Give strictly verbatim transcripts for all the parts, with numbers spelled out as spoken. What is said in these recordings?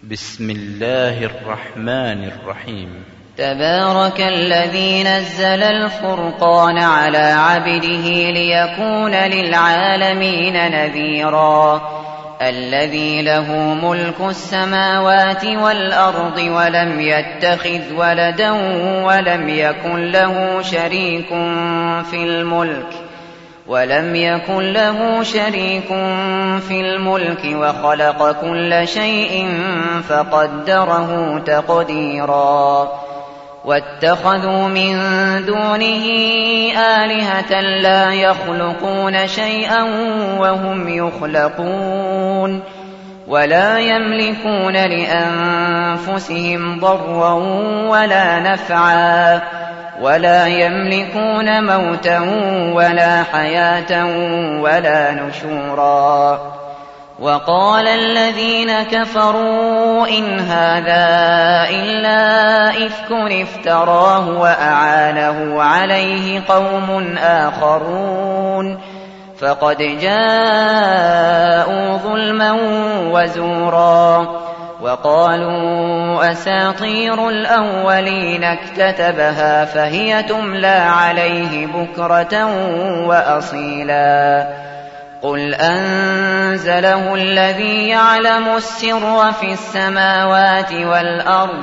بسم الله الرحمن الرحيم. تبارك الذي نزل الفرقان على عبده ليكون للعالمين نذيرا الذي له ملك السماوات والأرض ولم يتخذ ولدا ولم يكن له شريك في الملك ولم يكن له شريك في الملك وخلق كل شيء فقدره تقديرا واتخذوا من دونه آلهة لا يخلقون شيئا وهم يخلقون ولا يملكون لأنفسهم ضرا ولا نفعا ولا يملكون موتا ولا حياة ولا نشورا. وقال الذين كفروا إن هذا إلا إفك افتراه وأعانه عليه قوم آخرون فقد جاءوا ظلما وزورا. وقالوا أساطير الأولين اكتتبها فهي تملى عليه بكرة وأصيلا قل أنزله الذي يعلم السر في السماوات والأرض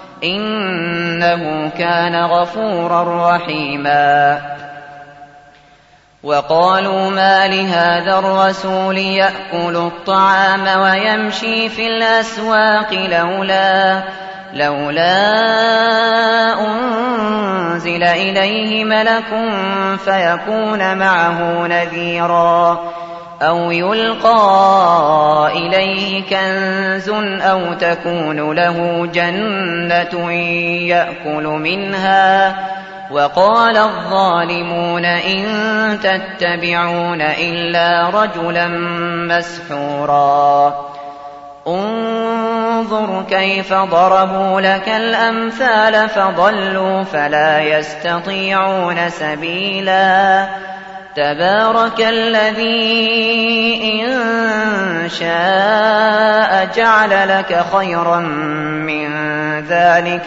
إنه كان غفورا رحيما. وقالوا ما لهذا الرسول يأكل الطعام ويمشي في الأسواق لولا لولا أنزل إليه ملك فيكون معه نذيرا أو يلقى إليه كنز أو تكون له جنة يأكل منها. وقال الظالمون إن تتبعون إلا رجلا مسحورا انظر كيف ضربوا لك الأمثال فضلوا فلا يستطيعون سبيلا. تبارك الذي إن شاء جعل لك خيرا من ذلك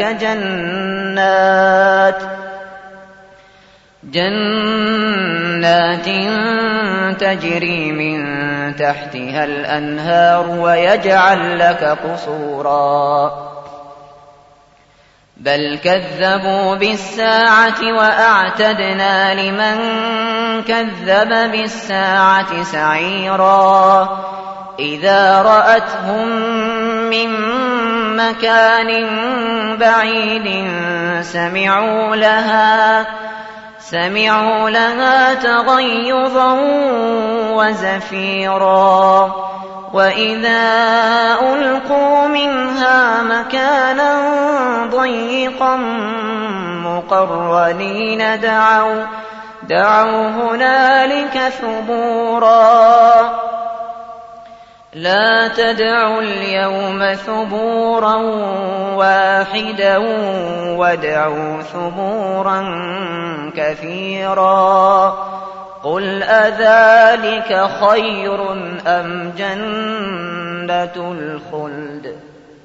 جنات جنات تجري من تحتها الأنهار ويجعل لك قصورا بل كذبوا بالساعة وأعتدنا لمن كذب بالساعة سعيرا إذا رأتهم من مكان بعيد سمعوا لها سمعوا لها تغيظا وزفيرا وإذا ألقوا منها مكانا ضيقا مقرنين دعوا دعوا هنالك ثبورا لا تدعوا اليوم ثبورا واحدا وادعوا ثبورا كثيرا قل أذلك خير أم جنة الخلد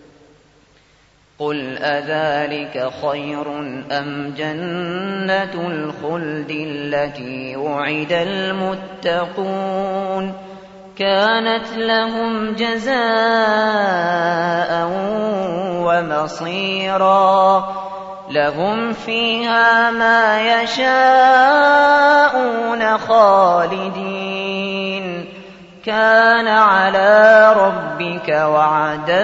قل أذلك خير أم جنة الخلد التي وعد المتقون كانت لهم جزاء ومصيرا لهم فيها ما يشاءون خالدين كان على ربك وعدا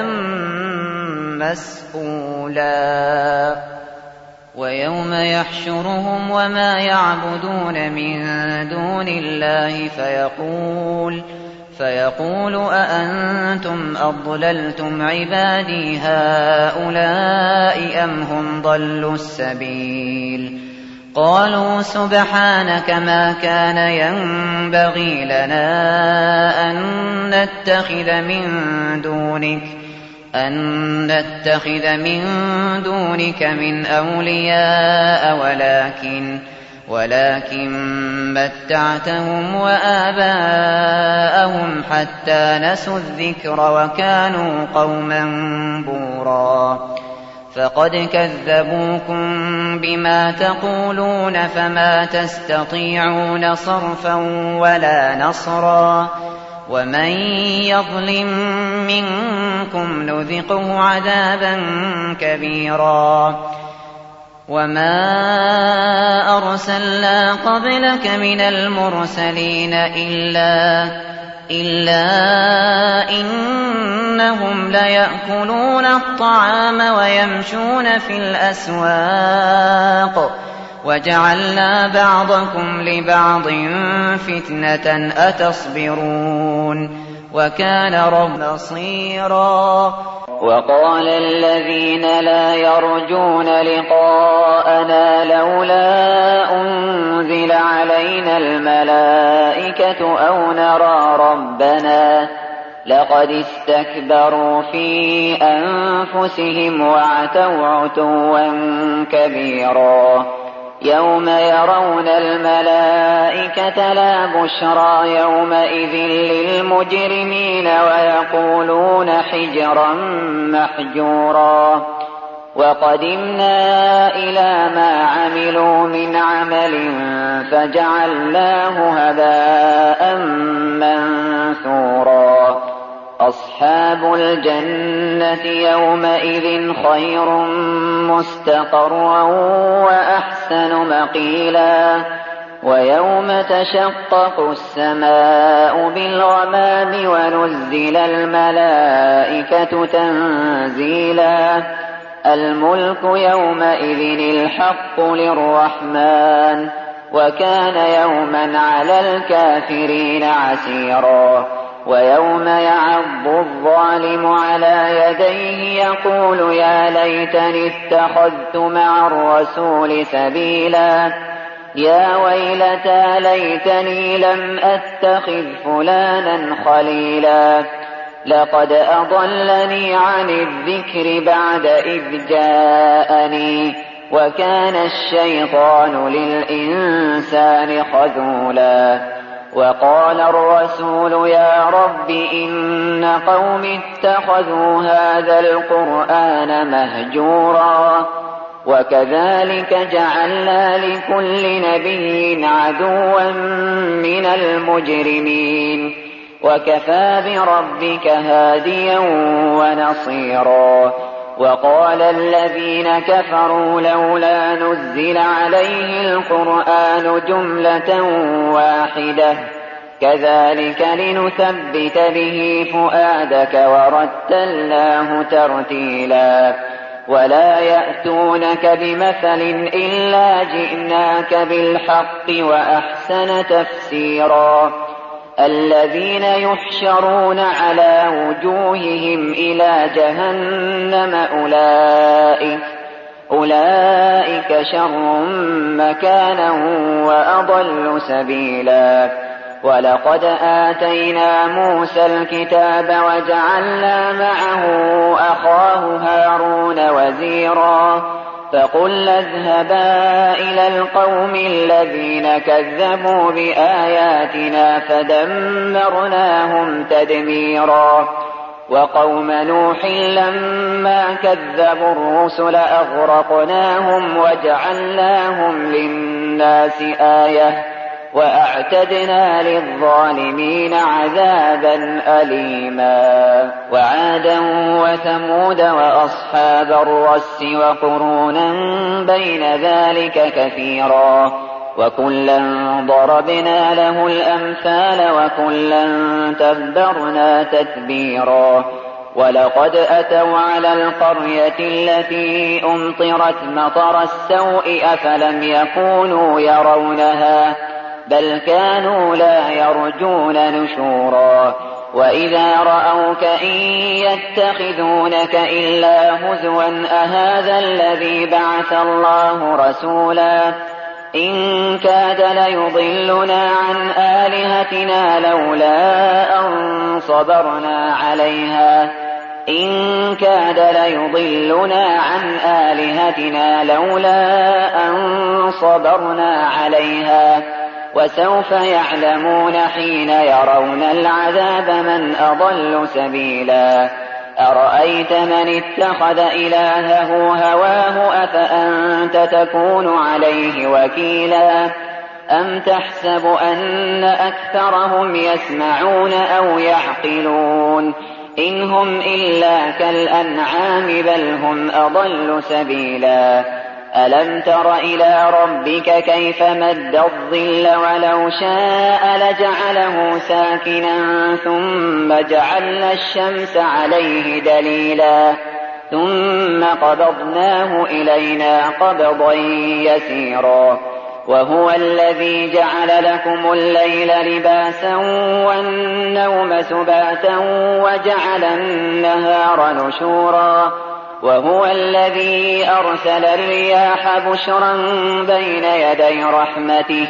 مسئولا. ويوم يحشرهم وما يعبدون من دون الله فيقول فيقول أأنتم أضللتم عبادي هؤلاء أم هم ضلوا السبيل قالوا سبحانك ما كان ينبغي لنا أن نتخذ من دونك أن نتخذ من دونك من أولياء ولكن ولكن متعتهم وآباءهم حتى نسوا الذكر وكانوا قوما بورا فقد كذبوكم بما تقولون فما تستطيعون صرفا ولا نصرا ومن يظلم منكم نذقه عذابا كبيرا وما أرسلنا قبلك من المرسلين إلا, إلا إنهم ليأكلون الطعام ويمشون في الأسواق وجعلنا بعضكم لبعض فتنة أتصبرون وكان ربك بصيرا وقال الذين لا يرجون لقاءنا لولا أنزل علينا الملائكة أو نرى ربنا لقد استكبروا في أنفسهم وعتوا عتوا كبيرا يوم يرون الملائكة لا بشرى يومئذ للمجرمين ويقولون حجرا محجورا وقدمنا إلى ما عملوا من عمل فجعلناه هباء منثورا أصحاب الجنة يومئذ خير مستقرا وأحسن مقيلا ويوم تشقق السماء بالغمام ونزل الملائكة تنزيلا الملك يومئذ الحق للرحمن وكان يوما على الكافرين عسيرا ويوم يعض الظالم على يديه يقول يا ليتني اتخذت مع الرسول سبيلا يا ويلتى ليتني لم أتخذ فلانا خليلا لقد أضلني عن الذكر بعد إذ جاءني وكان الشيطان للإنسان خذولا وقال الرسول يا رب إن قوم اتخذوا هذا القرآن مهجورا وكذلك جعلنا لكل نبي عدوا من المجرمين وكفى بربك هاديا ونصيرا وقال الذين كفروا لولا نزل عليه القرآن جملة واحدة كذلك لنثبت به فؤادك ورتلناه ترتيلا ولا يأتونك بمثل إلا جئناك بالحق وأحسن تفسيرا الذين يحشرون على وجوههم إلى جهنم أولئك, أولئك شر مكانا وأضل سبيلا ولقد آتينا موسى الكتاب وجعلنا معه أخاه هارون وزيرا فقلنا اذهبا إلى القوم الذين كذبوا بآياتنا فدمرناهم تدميرا وقوم نوح لما كذبوا الرسل أغرقناهم وجعلناهم للناس آية وأعتدنا للظالمين عذابا أليما وعادا وثمود وأصحاب الرس وقرونا بين ذلك كثيرا وكلا ضربنا له الأمثال وكلا تبرنا تتبيرا ولقد أتوا على القرية التي أمطرت مطر السوء أفلم يكونوا يرونها بل كانوا لا يرجون نشورا وإذا رأوك إن يتخذونك إلا هزوا أهذا الذي بعث الله رسولا إن كاد ليضلنا عن آلهتنا لولا أن صبرنا عليها إن كاد ليضلنا عن آلهتنا لولا أن صبرنا عليها وسوف يعلمون حين يرون العذاب من أضل سبيلا أرأيت من اتخذ إلهه هواه أفأنت تكون عليه وكيلا أم تحسب أن أكثرهم يسمعون أو يعقلون إن هم إلا كالأنعام بل هم أضل سبيلا ألم تر إلى ربك كيف مد الظل ولو شاء لجعله ساكنا ثم جعلنا الشمس عليه دليلا ثم قبضناه إلينا قبضا يسيرا وهو الذي جعل لكم الليل لباسا والنوم سباتا وجعل النهار نشورا وهو الذي أرسل الرياح بشرا بين يدي رحمته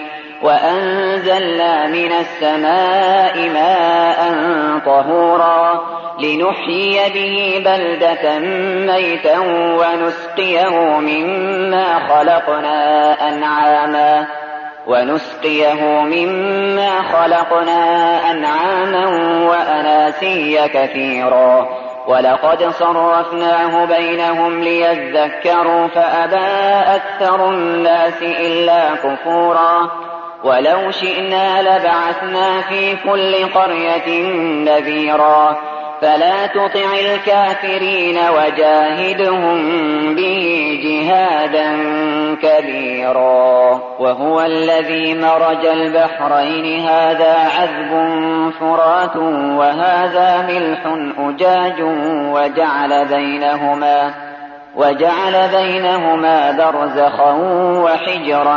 وأنزلنا من السماء ماء طهورا لنحيي به بلدة ميتا ونسقيه مما خلقنا أنعاما ونسقيه مما خلقنا أنعاما وأناسيا كثيرا ولقد صرفناه بينهم ليذكروا فأبى أكثر الناس إلا كفورا ولو شئنا لبعثنا في كل قرية نذيرا فلا تطع الكافرين وجاهدهم به جهادا كبيرا وهو الذي مرج البحرين هذا عذب فرات وهذا ملح أجاج وجعل بينهما وجعل بينهما برزخا وحجرا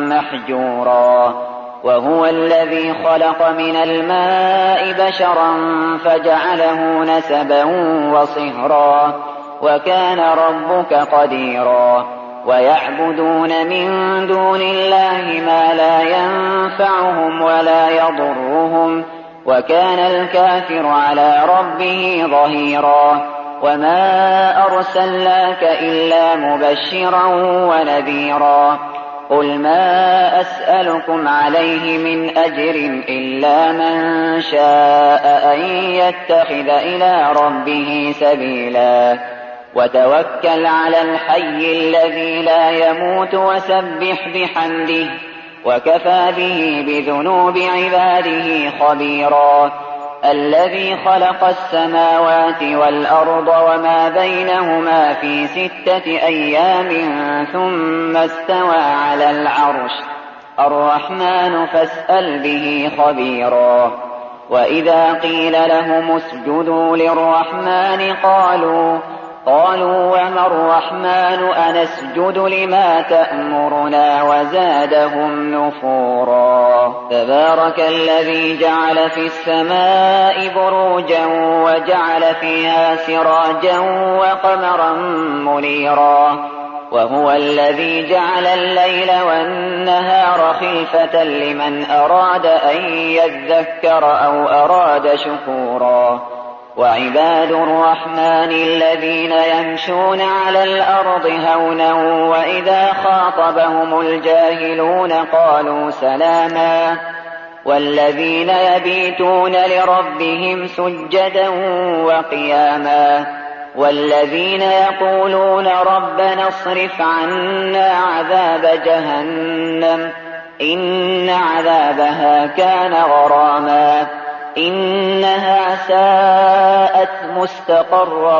محجورا وهو الذي خلق من الماء بشرا فجعله نسبا وصهرا وكان ربك قديرا ويعبدون من دون الله ما لا ينفعهم ولا يضرهم وكان الكافر على ربه ظهيرا وما أرسلناك إلا مبشرا ونذيرا قل ما أسألكم عليه من أجر إلا من شاء أن يتخذ إلى ربه سبيلا وتوكل على الحي الذي لا يموت وسبح بحمده وكفى به بذنوب عباده خبيرا الذي خلق السماوات والأرض وما بينهما في ستة أيام ثم استوى على العرش الرحمن فاسأل به خبيرا وإذا قيل لهم اسجدوا للرحمن قالوا قالوا وما الرحمن أنسجد لما تأمرنا وزادهم نفورا تبارك الذي جعل في السماء بروجا وجعل فيها سراجا وقمرا منيرا وهو الذي جعل الليل والنهار خلفة لمن أراد أن يذكر أو أراد شكورا وعباد الرحمن الذين يمشون على الأرض هونا وإذا خاطبهم الجاهلون قالوا سلاما والذين يبيتون لربهم سجدا وقياما والذين يقولون ربنا اصرف عنا عذاب جهنم إن عذابها كان غراما إنها ساءت مستقرا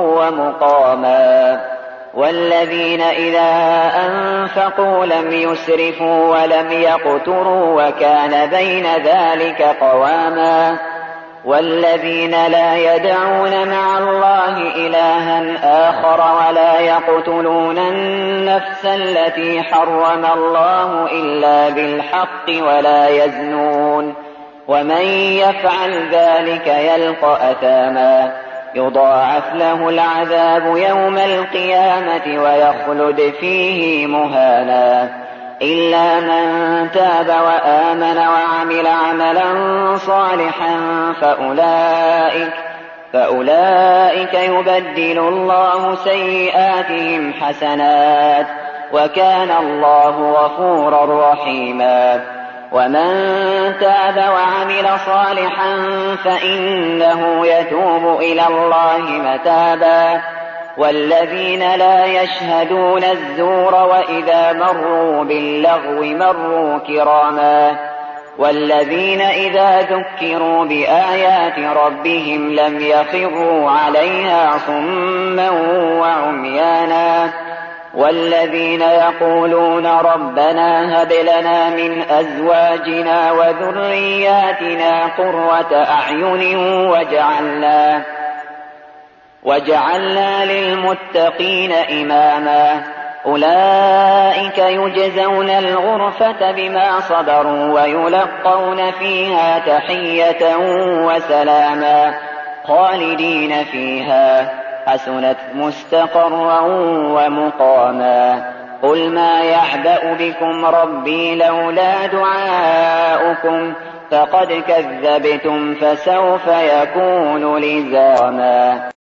ومقاما والذين إذا أنفقوا لم يسرفوا ولم يقتروا وكان بين ذلك قواما والذين لا يدعون مع الله إلها آخر ولا يقتلون النفس التي حرم الله إلا بالحق ولا يزنون ومن يفعل ذلك يلقى أثاما يضاعف له العذاب يوم القيامة ويخلد فيه مهانا إلا من تاب وآمن وعمل عملا صالحا فأولئك, فأولئك يبدل الله سيئاتهم حسنات وكان الله غفورا رحيما. ومن تاب وعمل صالحا فإنه يتوب إلى الله متابا. والذين لا يشهدون الزور وإذا مروا باللغو مروا كراما. والذين إذا ذكروا بآيات ربهم لم يخروا عليها صما وعميانا. والذين يقولون ربنا هب لنا من أزواجنا وذرياتنا قرة أعين واجعلنا, واجعلنا للمتقين إماما. أولئك يجزون الغرفة بما صبروا ويلقون فيها تحية وسلاما خالدين فيها حسنت مستقرا ومقاما. قل ما يعبأ بكم ربي لولا دعاؤكم فقد كذبتم فسوف يكون لزاما.